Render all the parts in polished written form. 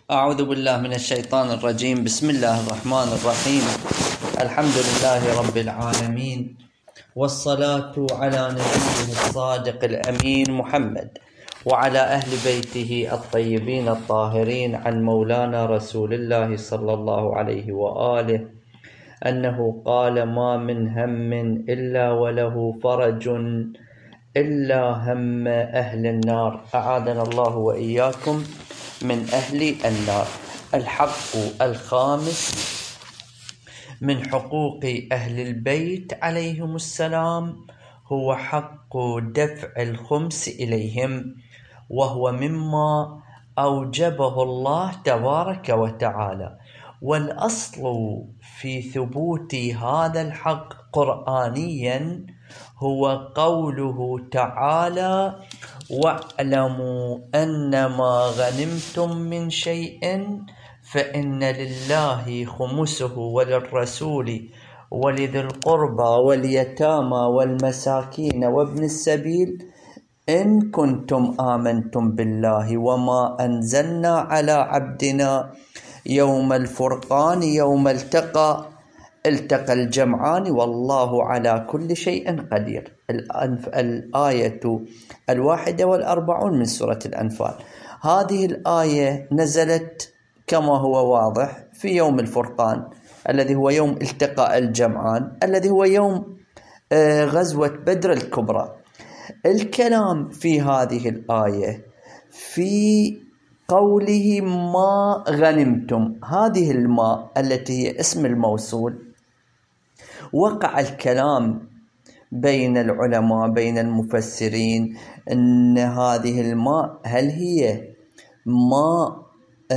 أعوذ بالله من الشيطان الرجيم. بسم الله الرحمن الرحيم. الحمد لله رب العالمين، والصلاة على نبيه الصادق الأمين محمد وعلى أهل بيته الطيبين الطاهرين، عن مولانا رسول الله صلى الله عليه وآله أنه قال: ما من هم إلا وله فرج إلا هم أهل النار. أعاذنا الله وإياكم من أهل النار. الحق الخامس من حقوق أهل البيت عليهم السلام هو حق دفع الخمس إليهم، وهو مما أوجبه الله تبارك وتعالى. والأصل في ثبوت هذا الحق قرآنيا هو قوله تعالى: واعلموا أنما غنمتم من شيء فإن لله خمسه وللرسول ولذي القربى واليتامى والمساكين وابن السبيل إن كنتم آمنتم بالله وما أنزلنا على عبدنا يوم الفرقان يوم التقى الجمعان والله على كل شيء قدير. الآية 41 من سورة الأنفال. هذه الآية نزلت كما هو واضح في يوم الفرقان الذي هو يوم التقاء الجمعان، الذي هو يوم غزوة بدر الكبرى. الكلام في هذه الآية في قوله ما غنمتم، هذه الماء التي هي اسم الموصول. وقع الكلام بين العلماء بين المفسرين أن هذه الماء هل هي ماء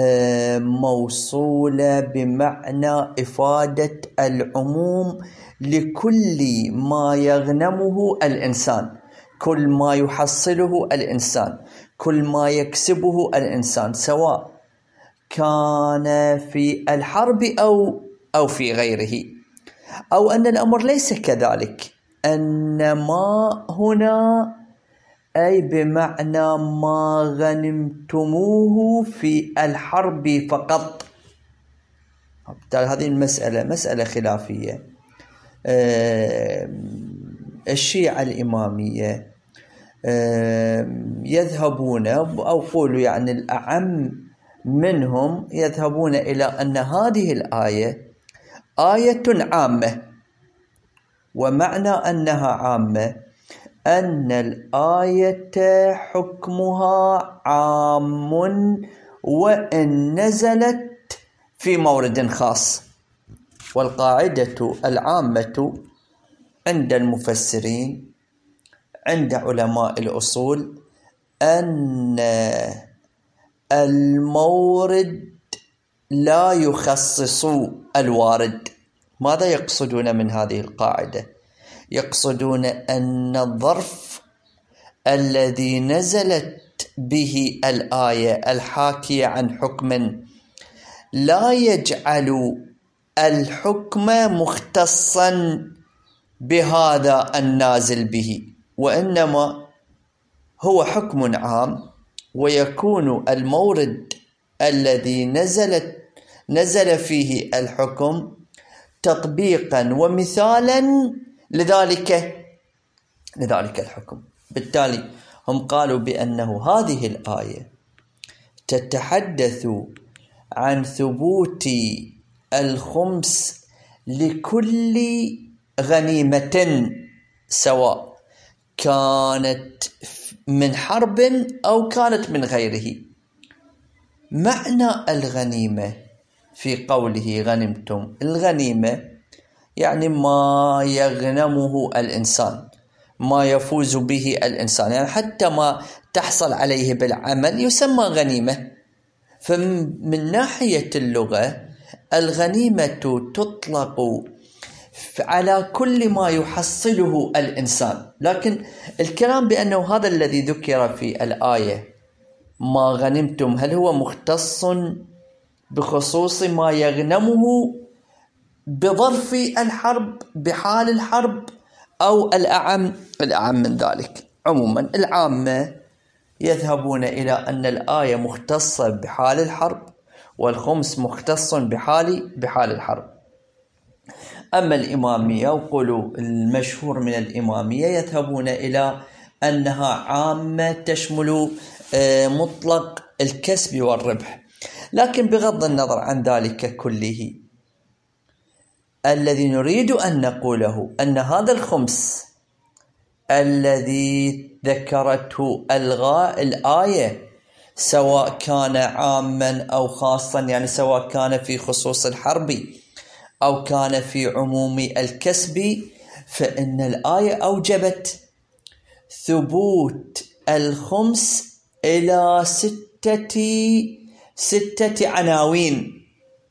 موصولة بمعنى إفادة العموم لكل ما يغنمه الإنسان، كل ما يحصله الإنسان، كل ما يكسبه الإنسان، سواء كان في الحرب أو في غيره، أو أن الأمر ليس كذلك، أن ما هنا أي بمعنى ما غنمتموه في الحرب فقط. بالتالي هذه المسألة مسألة خلافية. الشيعة الإمامية يذهبون، أو قولوا يعني الأعم منهم، يذهبون إلى أن هذه الآية آية عامة، ومعنى أنها عامة أن الآية حكمها عام وإن نزلت في مورد خاص. والقاعدة العامة عند المفسرين عند علماء الأصول أن المورد لا يخصص الوارد. ماذا يقصدون من هذه القاعدة؟ يقصدون أن الظرف الذي نزلت به الآية الحاكية عن حكم لا يجعل الحكم مختصا بهذا النازل به، وإنما هو حكم عام، ويكون المورد الذي نزل فيه الحكم تطبيقا ومثالا لذلك الحكم. بالتالي هم قالوا بأنه هذه الآية تتحدث عن ثبوت الخمس لكل غنيمة، سواء كانت من حرب أو كانت من غيره. معنى الغنيمة في قوله غنمتم، الغنيمة يعني ما يغنمه الإنسان، ما يفوز به الإنسان، يعني حتى ما تحصل عليه بالعمل يسمى غنيمة. فمن ناحية اللغة الغنيمة تطلق على كل ما يحصله الإنسان، لكن الكلام بأنه هذا الذي ذكر في الآية ما غنمتم هل هو مختص بخصوص ما يغنمه بظرف الحرب بحال الحرب، أو الأعم من ذلك؟ عموما العامة يذهبون إلى أن الآية مختصة بحال الحرب والخمس مختص بحال الحرب. أما الإمامية، وقولوا المشهور من الإمامية، يذهبون إلى أنها عامة تشمل مطلق الكسب والربح. لكن بغض النظر عن ذلك كله، الذي نريد أن نقوله أن هذا الخمس الذي ذكرته الآية، سواء كان عاما أو خاصا، يعني سواء كان في خصوص الحرب أو كان في عموم الكسب، فإن الآية أوجبت ثبوت الخمس إلى ستة عناوين.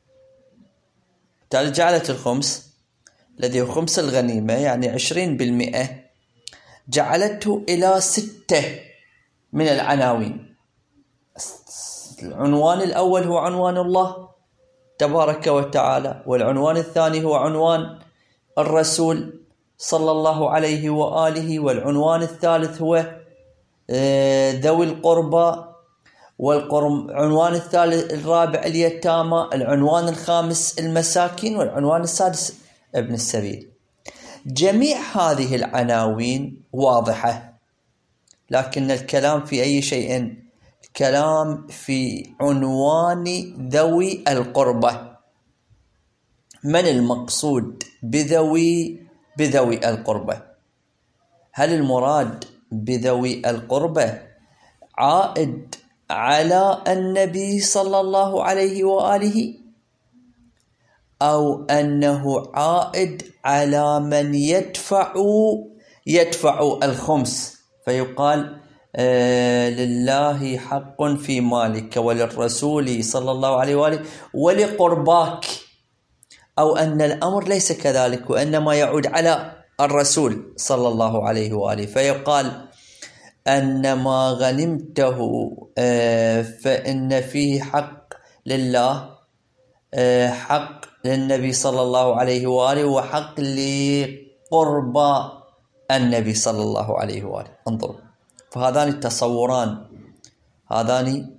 جعلت الخمس الذي هو خمس الغنيمة، يعني 20%، جعلته إلى 6 من العناوين. العنوان الأول هو عنوان الله تبارك وتعالى، والعنوان الثاني هو عنوان الرسول صلى الله عليه وآله، والعنوان الثالث هو ذوي القربى، والعنوان الرابع اليتامى، العنوان الخامس المساكين، والعنوان السادس ابن السبيل. جميع هذه العناوين واضحة، لكن الكلام في أي شيء؟ الكلام في عنوان ذوي القربة. من المقصود بذوي القربة؟ هل المراد بذوي القربة عائد على النبي صلى الله عليه وآله، أو أنه عائد على من يدفع الخمس، فيقال لله حق في مالك وللرسول صلى الله عليه وآله ولقرباك، أو أن الأمر ليس كذلك، وإنما يعود على الرسول صلى الله عليه وآله، فيقال أن ما غنمته فإن فيه حق لله، حق للنبي صلى الله عليه وآله، وحق لقربى النبي صلى الله عليه وآله. انظروا، فهذان التصوران، هذان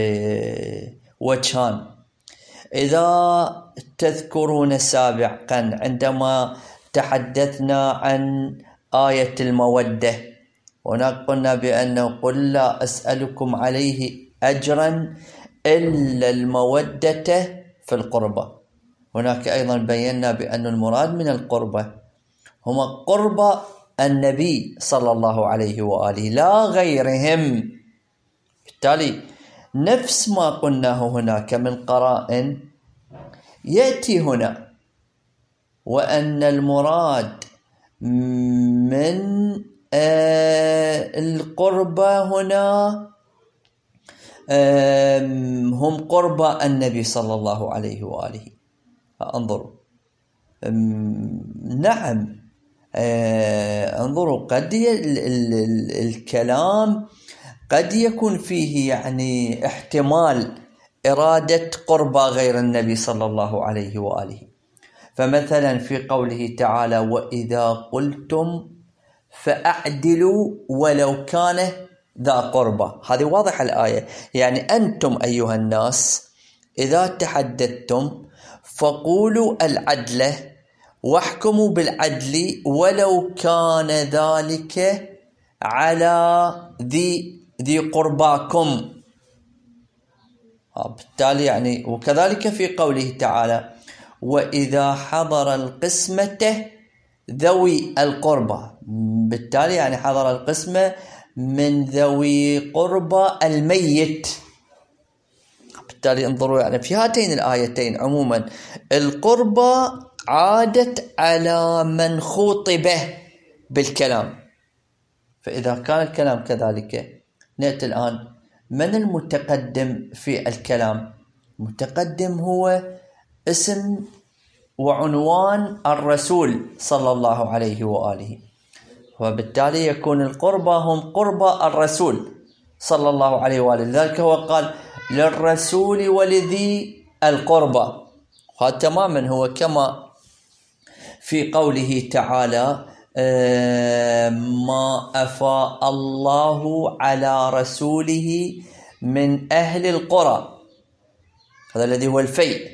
وجهان. إذا تذكرون سابقا عندما تحدثنا عن آية المودة، هناك قلنا بأنه قل لا أسألكم عليه أجرا إلا المودة في القربة. هناك أيضا بينا بأن المراد من القربة هما قرب النبي صلى الله عليه وآله لا غيرهم. بالتالي نفس ما قلناه هناك من قرائن يأتي هنا، وأن المراد من القربة هنا هم قربى النبي صلى الله عليه وآله. انظروا، نعم، انظروا، قد الكلام قد يكون فيه يعني احتمال إرادة قربى غير النبي صلى الله عليه وآله. فمثلا في قوله تعالى وإذا قلتم فأعدلوا ولو كان ذا قربى، هذه واضحة الآية، يعني أنتم أيها الناس إذا تحدثتم فقولوا العدل واحكموا بالعدل ولو كان ذلك على ذي قرباكم. بالتالي يعني، وكذلك في قوله تعالى وإذا حضر القسمة ذوي القربى، بالتالي يعني حضر القسمة من ذوي قربى الميت. بالتالي انظروا، يعني في هاتين الآيتين عموما القربى عادت على من خوطب بالكلام. فإذا كان الكلام كذلك، نأتي الآن من المتقدم في الكلام؟ المتقدم هو اسم وعنوان الرسول صلى الله عليه وآله، وبالتالي يكون القربى هم قربى الرسول صلى الله عليه وآله. لذلك هو قال للرسول ولذي القربى، هذا تماما هو كما في قوله تعالى ما أفاء الله على رسوله من أهل القرى. هذا الذي هو الفيء.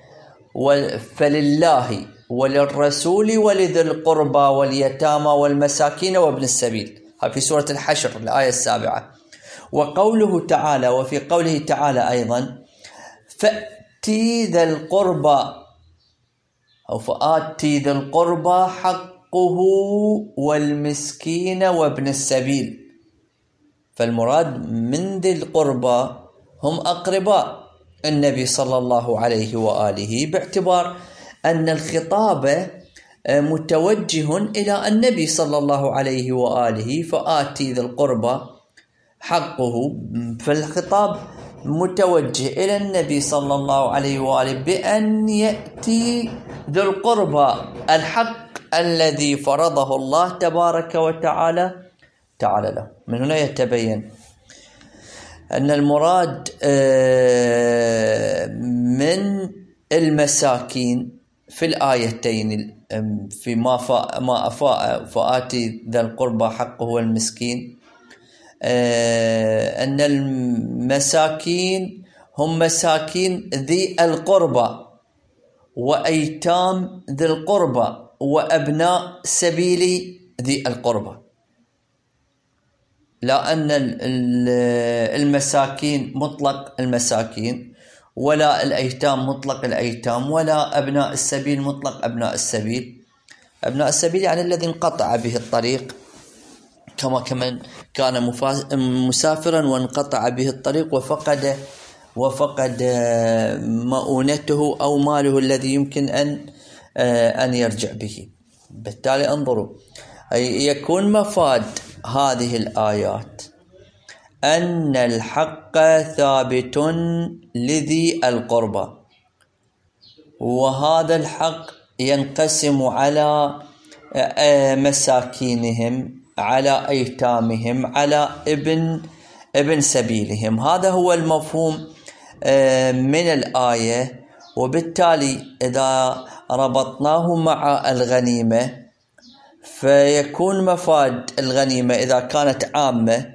فلله وللرسول ولذي القربى واليتامى والمساكين وابن السبيل. هذا في سورة الحشر الآية 7. وقوله تعالى، وفي قوله تعالى أيضا فأتي ذا القربى أو فآتي ذا القربى حقه والمسكين وابن السبيل. فالمراد من ذي القربى هم أقرباء النبي صلى الله عليه وآله، باعتبار أن الخطاب متوجه إلى النبي صلى الله عليه وآله. فآتي ذي القربى حقه، فالخطاب متوجه إلى النبي صلى الله عليه وآله بأن يأتي ذو القربى الحق الذي فرضه الله تبارك وتعالى له. من هنا يتبين أن المراد من المساكين في الآيتين في ما أفاء فآتي ذا القربى حقه والمسكين، أن المساكين هم مساكين ذي القربى وأيتام ذي القربى وأبناء سبيل ذي القربى، لا أن المساكين مطلق المساكين، ولا الأيتام مطلق الأيتام، ولا أبناء السبيل مطلق أبناء السبيل. أبناء السبيل يعني الذي انقطع به الطريق، كما كان مسافرا وانقطع به الطريق وفقد مؤونته أو ماله الذي يمكن أن يرجع به. بالتالي انظروا، يكون مفاد هذه الآيات أن الحق ثابت لذي القربى، وهذا الحق ينقسم على مساكينهم، على أيتامهم، على ابن سبيلهم. هذا هو المفهوم من الآية. وبالتالي إذا ربطناه مع الغنيمة فيكون مفاد الغنيمة إذا كانت عامة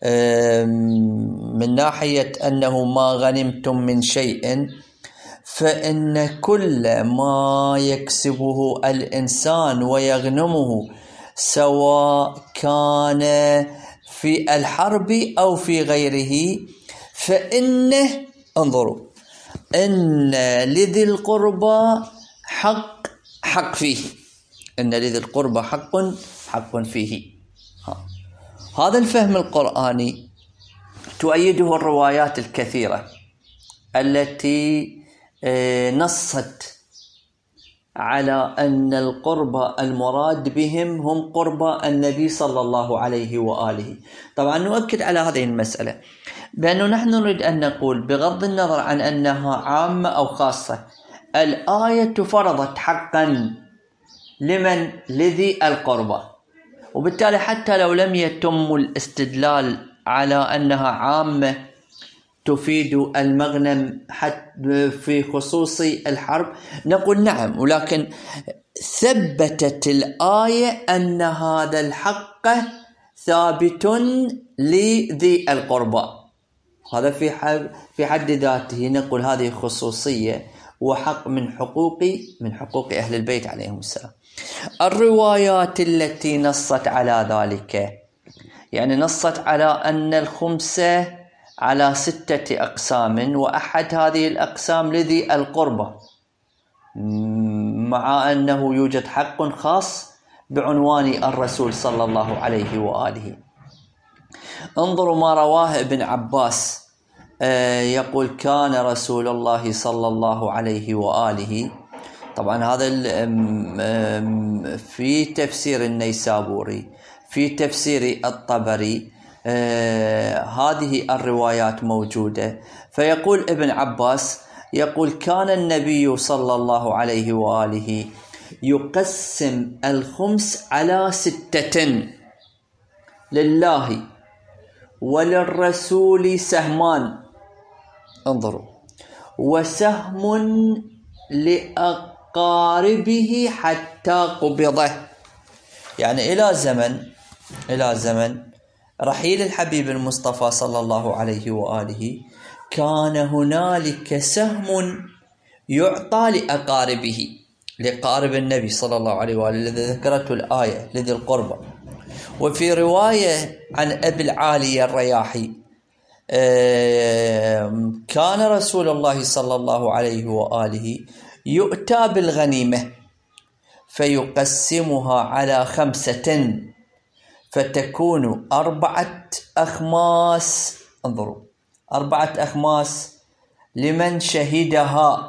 من ناحية أنه ما غنمتم من شيء، فإن كل ما يكسبه الإنسان ويغنمه سواء كان في الحرب أو في غيره، فإنه انظروا إن لذي القربى حق فيه، إن لذي القربى حق فيه. هذا الفهم القرآني تؤيده الروايات الكثيرة التي نصت على أن القربى المراد بهم هم قربى النبي صلى الله عليه وآله. طبعا نؤكد على هذه المسألة بأنه نحن نريد أن نقول بغض النظر عن أنها عامة أو خاصة، الآية فرضت حقا لمن؟ لذي القربى. وبالتالي حتى لو لم يتم الاستدلال على أنها عامة تفيد المغنم حتى في خصوص الحرب، نقول نعم، ولكن ثبتت الآية أن هذا الحق ثابت لذي القربى. هذا في حد ذاته نقول هذه خصوصية وحق من حقوق أهل البيت عليهم السلام. الروايات التي نصت على ذلك، يعني نصت على أن الخمسة على 6 أقسام، وأحد هذه الأقسام لذي القربى، مع أنه يوجد حق خاص بعنوان الرسول صلى الله عليه وآله. انظروا ما رواه ابن عباس، يقول كان رسول الله صلى الله عليه وآله، طبعا هذا في تفسير النيسابوري، في تفسير الطبري هذه الروايات موجودة. فيقول ابن عباس يقول كان النبي صلى الله عليه وآله يقسم الخمس على 6، لله وللرسول سهمان، انظروا، وسهم لأقاربه حتى قبضه. يعني إلى زمن رحيل الحبيب المصطفى صلى الله عليه وآله كان هنالك سهم يعطى لأقاربه، لقارب النبي صلى الله عليه وآله الذي ذكرته الآية لذي القربى. وفي رواية عن أبي العالية الرياحي كان رسول الله صلى الله عليه وآله يؤتى بالغنيمة فيقسمها على 5 فتكون 4 أخماس. انظروا، 4 أخماس لمن شهدها،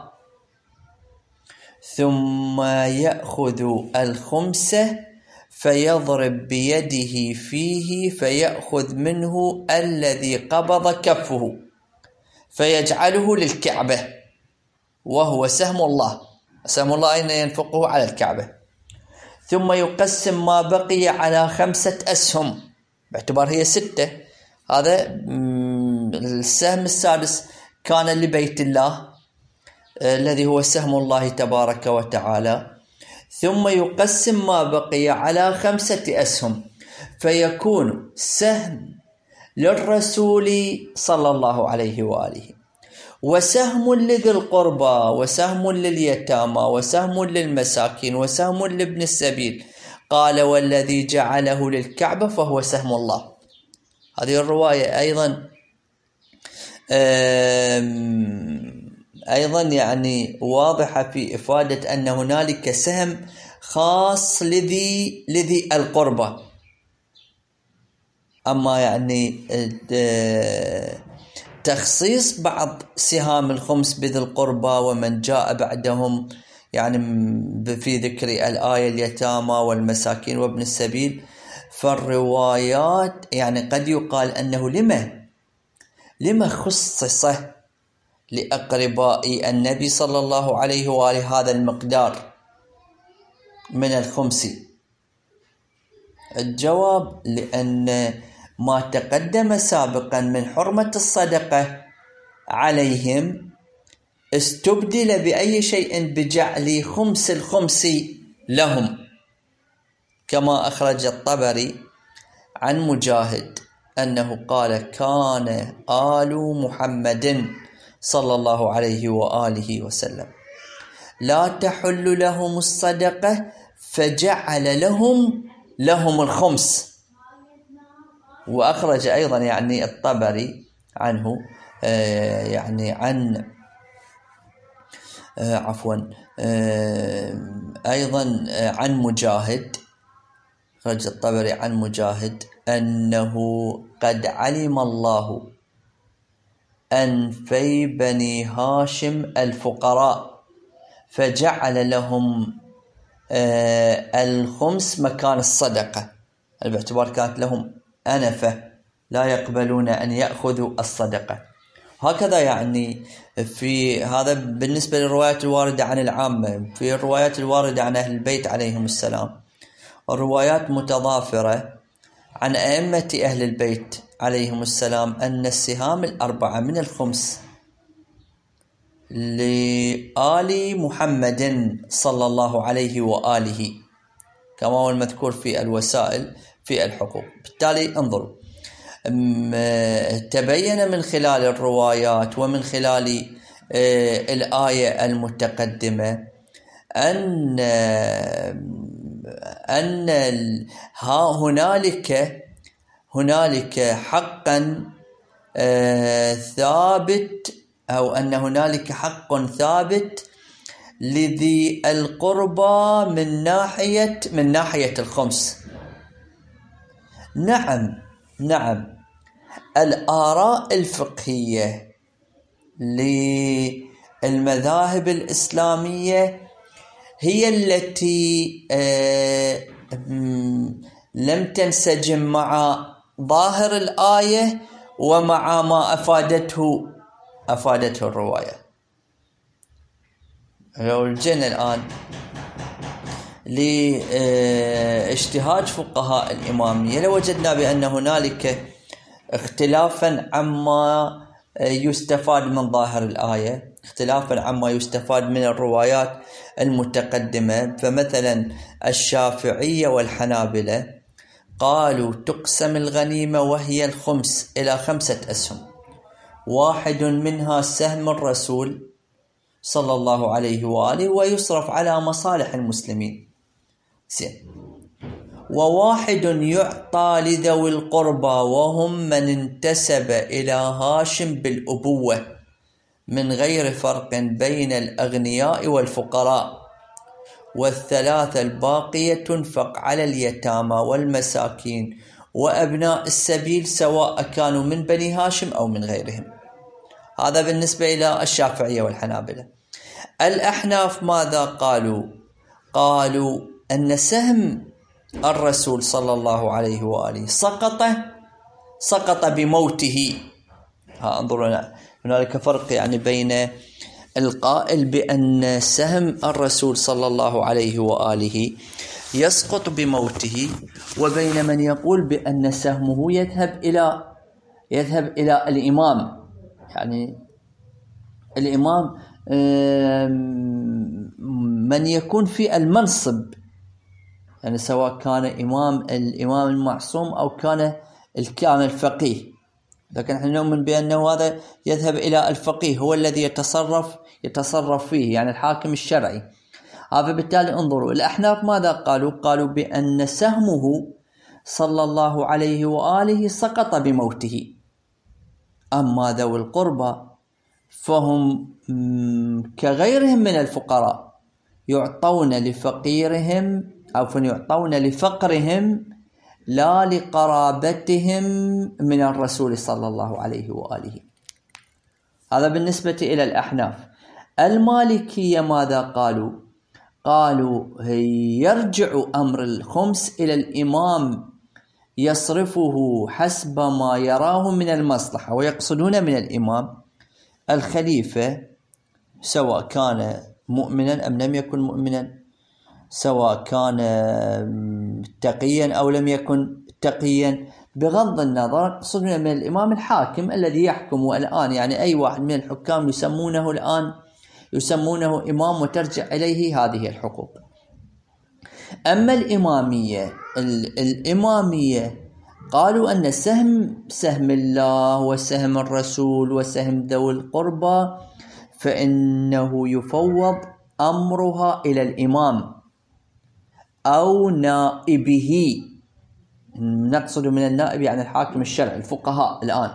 ثم يأخذ الخمسة فيضرب بيده فيه فيأخذ منه الذي قبض كفه فيجعله للكعبة، وهو سهم الله. سهم الله أين ينفقه؟ على الكعبة. ثم يقسم ما بقي على 5 أسهم باعتبار هي 6. هذا السهم السادس كان لبيت الله الذي هو سهم الله تبارك وتعالى. ثم يقسم ما بقي على 5 أسهم فيكون سهم للرسول صلى الله عليه وآله، وسهم لذي القربى، وسهم لليتامى، وسهم للمساكين، وسهم لابن السبيل. قال والذي جعله للكعبة فهو سهم الله. هذه الرواية أيضا يعني واضحة في إفادة أن هنالك سهم خاص لذي القربى. أما يعني تخصيص بعض سهام الخمس بذي القربى ومن جاء بعدهم يعني في ذكر الآية اليتامى والمساكين وابن السبيل، فالروايات يعني قد يقال أنه لما خصص لأقرباء النبي صلى الله عليه وآله هذا المقدار من الخمس. الجواب لأن ما تقدم سابقا من حرمة الصدقة عليهم استبدل بأي شيء بجعل خمس الخمس لهم، كما أخرج الطبري عن مجاهد أنه قال كان آل محمد صلى الله عليه وآله وسلم لا تحل لهم الصدقة فجعل لهم الخمس. وأخرج أيضا يعني الطبري عنه يعني عن أيضا عن مجاهد، أخرج الطبري عن مجاهد أنه قد علم الله أنفي بني هاشم الفقراء فجعل لهم الخمس مكان الصدقة، باعتبار كانت لهم أنفة لا يقبلون أن يأخذوا الصدقة. هكذا يعني في هذا بالنسبة للروايات الواردة عن العامة. في الروايات الواردة عن أهل البيت عليهم السلام الروايات متضافرة عن أئمة أهل البيت عليهم السلام أن السهام 4 من الخمس لآل محمد صلى الله عليه وآله كما هو المذكور في الوسائل في الحقوق. بالتالي انظروا، تبين من خلال الروايات ومن خلال الآية المتقدمة أن هنالك حقا ثابت، أو أن هنالك حق ثابت لذي القربى من ناحية الخمس. نعم الآراء الفقهية للمذاهب الإسلامية هي التي لم تنسجم مع ظاهر الآية ومع ما أفادته الرواية. لو جينا الآن لاجتهاد فقهاء الإمامية لوجدنا بأن هنالك اختلافا عما يستفاد من ظاهر الآية، اختلافا عما يستفاد من الروايات المتقدمة. فمثلا الشافعية والحنابلة قالوا تقسم الغنيمة وهي الخمس إلى 5 أسهم، واحد منها سهم الرسول صلى الله عليه وآله ويصرف على مصالح المسلمين. وواحد يعطى لذوي القربى وهم من انتسب إلى هاشم بالأبوة من غير فرق بين الأغنياء والفقراء، والثلاثة الباقية تنفق على اليتامى والمساكين وأبناء السبيل سواء كانوا من بني هاشم أو من غيرهم. هذا بالنسبة إلى الشافعية والحنابلة. الأحناف ماذا قالوا؟ قالوا أن سهم الرسول صلى الله عليه وآله سقط بموته. انظروا هنالك فرق يعني بين القائل بأن سهم الرسول صلى الله عليه وآله يسقط بموته، وبين من يقول بأن سهمه يذهب إلى الإمام. يعني الإمام من يكون في المنصب، يعني سواء كان الإمام المعصوم أو كان الفقيه، لكن نحن نؤمن بأنه هذا يذهب إلى الفقيه، هو الذي يتصرف فيه، يعني الحاكم الشرعي. فبالتالي انظروا الأحناف ماذا قالوا؟ قالوا بأن سهمه صلى الله عليه وآله سقط بموته. أما ذوي القربى فهم كغيرهم من الفقراء، يعطون لفقيرهم أو يعطون لفقرهم لا لقرابتهم من الرسول صلى الله عليه وآله. هذا بالنسبة إلى الأحناف. المالكية ماذا قالوا؟ قالوا يرجع أمر الخمس إلى الإمام يصرفه حسب ما يراه من المصلحة، ويقصدون من الإمام الخليفة سواء كان مؤمنا أم لم يكن مؤمنا، سواء كان تقيا أو لم يكن تقيا، بغض النظر يقصدون من الإمام الحاكم الذي يحكم الآن. يعني أي واحد من الحكام يسمونه إمام وترجع إليه هذه الحقوق. أما الإمامية قالوا أن سهم الله وسهم الرسول وسهم ذوي القربى فإنه يفوض أمرها إلى الإمام أو نائبه. نقصد من النائب يعني الحاكم الشرعي، الفقهاء الآن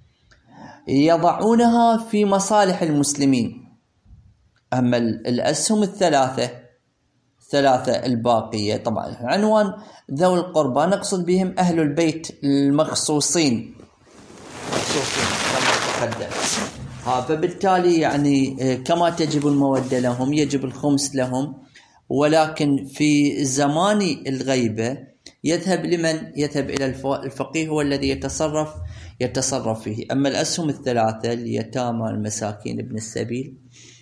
يضعونها في مصالح المسلمين. أما الأسهم الثلاثة الباقية، طبعا عنوان ذوي القربى نقصد بهم أهل البيت المخصوصين كما تقدم. فبالتالي يعني كما تجب المودة لهم يجب الخمس لهم، ولكن في زمان الغيبة يذهب لمن؟ يذهب إلى الفقيه، هو الذي يتصرف فيه. أما الأسهم الثلاثة اليتامى المساكين ابن السبيل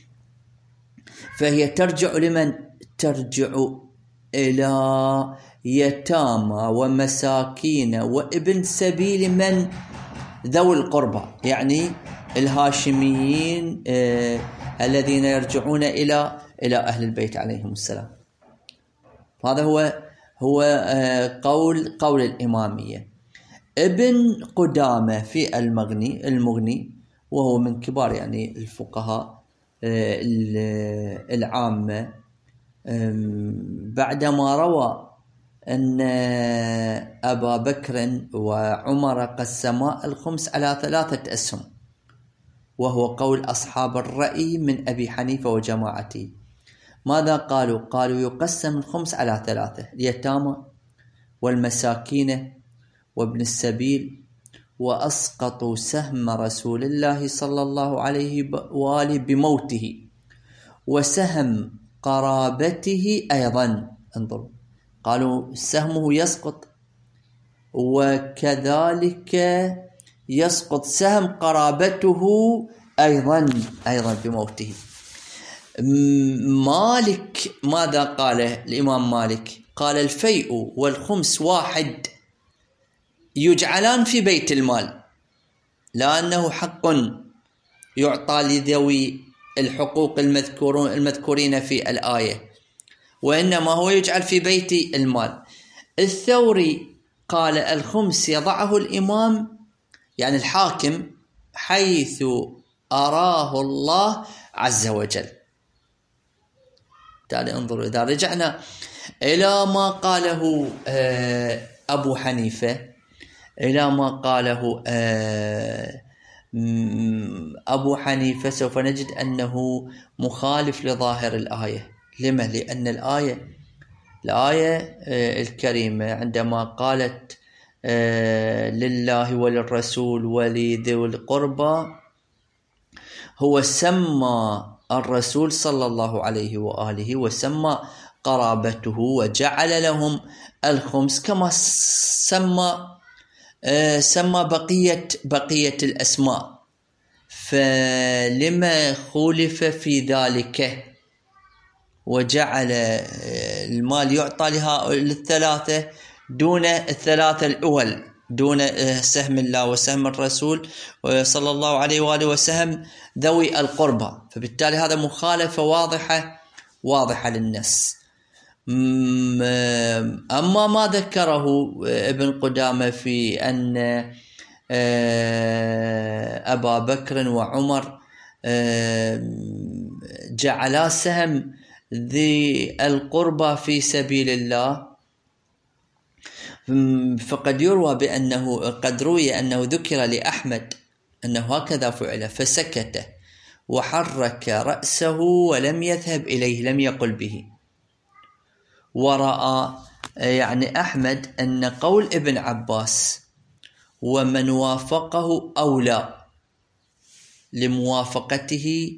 فهي ترجع لمن؟ ترجع إلى يتامى ومساكين وابن سبيل من؟ ذوي القربى، يعني الهاشميين الذين يرجعون إلى أهل البيت عليهم السلام. هذا هو قول الإمامية. ابن قدامة في المغني وهو من كبار يعني الفقهاء العامة، بعدما روى أن أبا بكر وعمر قسما الخمس على 3 أسهم، وهو قول أصحاب الرأي من أبي حنيفة وجماعته. ماذا قالوا؟ قالوا يقسم الخمس على 3: اليتامى والمساكين وابن السبيل، وأسقطوا سهم رسول الله صلى الله عليه وآله بموته وسهم قرابته أيضا. انظروا، قالوا سهمه يسقط وكذلك يسقط سهم قرابته أيضا بموته. مالك ماذا قال؟ الإمام مالك قال الفيء والخمس واحد، يجعلان في بيت المال، لأنه حق يعطى لذوي الحقوق المذكورين في الآية، وإنما هو يجعل في بيت المال. الثوري قال الخمس يضعه الإمام، يعني الحاكم حيث أراه الله عز وجل. بالتالي انظروا، إذا رجعنا إلى ما قاله أبو حنيفة، إلى ما قاله أبو حنيفة، سوف نجد أنه مخالف لظاهر الآية. لما؟ لأن الآية الكريمة عندما قالت لله وللرسول ولذوي القربى، هو سمى الرسول صلى الله عليه وآله وسمى قرابته وجعل لهم الخمس، كما سمى بقية الأسماء. فلما خولف في ذلك وجعل المال يعطى للثلاثة دون الثلاثة الأول، دون سهم الله وسهم الرسول صلى الله عليه وآله وسهم ذوي القربى؟ فبالتالي هذا مخالفة واضحة للنص. أما ما ذكره ابن قدامة في أن أبا بكر وعمر جعلا سهم ذي القربى في سبيل الله، فقد يروى قد روي أنه ذكر لأحمد أنه هكذا فعل، فسكت وحرك رأسه ولم يذهب إليه، لم يقل به. ورأى يعني أحمد أن قول ابن عباس ومن وافقه أولى لموافقته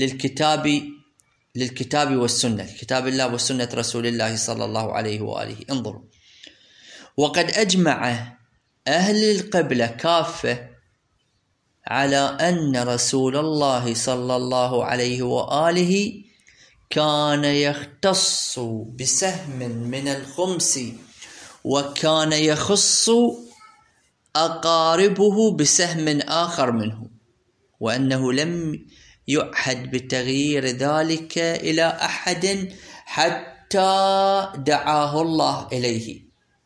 للكتاب والسنة، كتاب الله وسنة رسول الله صلى الله عليه وآله. انظروا، وقد أجمع أهل القبلة كافة على أن رسول الله صلى الله عليه وآله كان يختص بسهم من الخمس، وكان يخص أقاربه بسهم آخر منه، وأنه لم يعهد بتغيير ذلك إلى أحد حتى دعاه الله إليه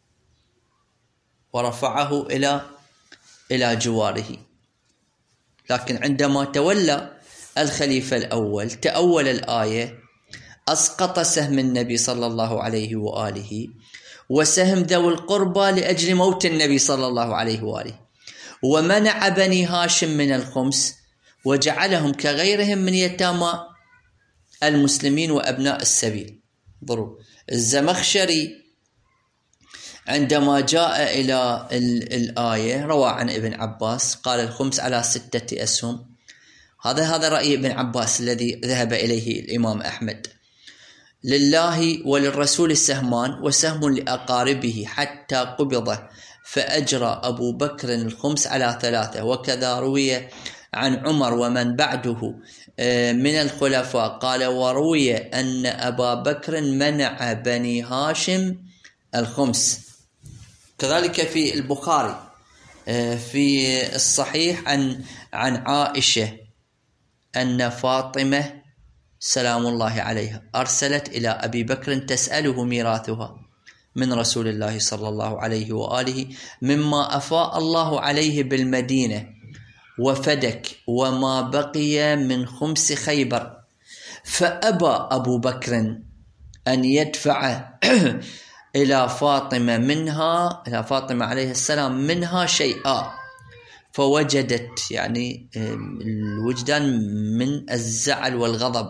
ورفعه إلى جواره. لكن عندما تولى الخليفة الأول تأول الآية، أسقط سهم النبي صلى الله عليه وآله وسهم ذوي القربى لأجل موت النبي صلى الله عليه وآله، ومنع بني هاشم من الخمس وجعلهم كغيرهم من يتامى المسلمين وأبناء السبيل. انظروا، الزمخشري عندما جاء إلى الآية روى عن ابن عباس قال الخمس على 6 أسهم. هذا رأي ابن عباس الذي ذهب إليه الإمام أحمد. لله وللرسول السهمان وسهم لأقاربه حتى قبض فأجرى أبو بكر الخمس على 3. وكذا روي عن عمر ومن بعده من الخلفاء قال، وروي أن أبا بكر منع بني هاشم الخمس. كذلك في البخاري في الصحيح عن عائشة أن فاطمة سلام الله عليها أرسلت إلى أبي بكر تسأله ميراثها من رسول الله صلى الله عليه وآله مما أفاء الله عليه بالمدينة وفدك وما بقي من خمس خيبر، فأبى أبو بكر أن يدفع إلى فاطمة عليه السلام منها شيئا، فوجدت يعني الوجدان من الزعل والغضب،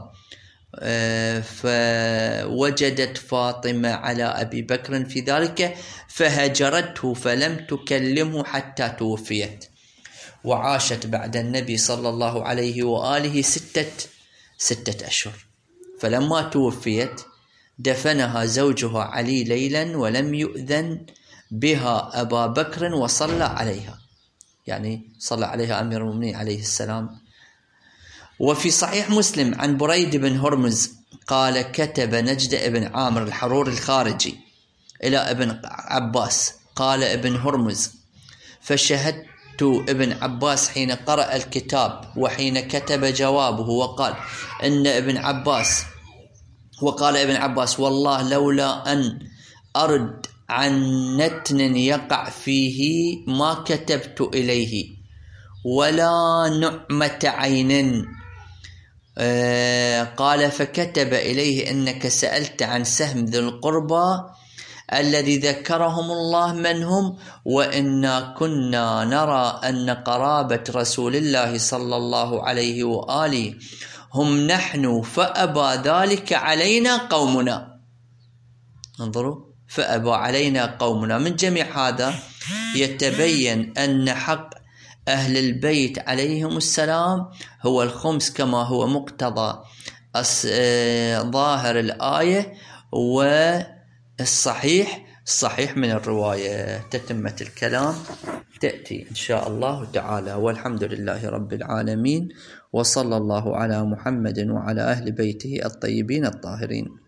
فوجدت فاطمة على أبي بكر في ذلك فهجرته فلم تكلمه حتى توفيت، وعاشت بعد النبي صلى الله عليه وآله 6 أشهر. فلما توفيت دفنها زوجها علي ليلا ولم يؤذن بها أبا بكر وصلى عليها، يعني صلى عليها أمير المؤمنين عليه السلام. وفي صحيح مسلم عن بريد بن هرمز قال كتب نجد بن عامر الحرور الخارجي إلى ابن عباس، قال ابن هرمز فشهدت ابن عباس حين قرأ الكتاب وحين كتب جوابه، وقال ابن عباس والله لولا أن أرد عن نتن يقع فيه ما كتبت إليه، ولا نعمة عين. قال فكتب إليه إنك سألت عن سهم ذي القربى الذي ذكرهم الله من هم، وإنا كنا نرى أن قرابة رسول الله صلى الله عليه وآله هم نحن فأبى ذلك علينا قومنا. انظروا، فأبى علينا قومنا. من جميع هذا يتبين أن حق أهل البيت عليهم السلام هو الخمس كما هو مقتضى ظاهر الآية والصحيح من الرواية. تتمة الكلام تأتي إن شاء الله تعالى، والحمد لله رب العالمين، وصلى الله على محمد وعلى أهل بيته الطيبين الطاهرين.